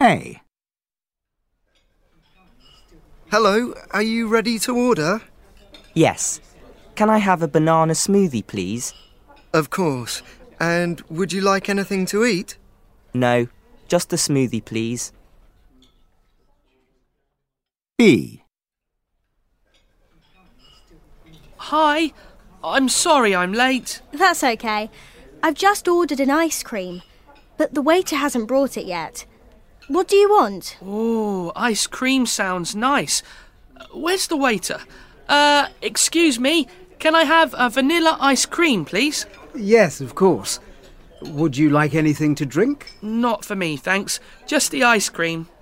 A. Hello, are you ready to order? Yes. Can I have a banana smoothie, please? Of course. And would you like anything to eat? No, just a smoothie, please. B. Hi, I'm sorry I'm late. That's okay. I've just ordered an ice cream, but the waiter hasn't brought it yet. What do you want? Oh, ice cream sounds nice. Where's the waiter? Excuse me, can I have a vanilla ice cream, please? Yes, of course. Would you like anything to drink? Not for me, thanks. Just the ice cream.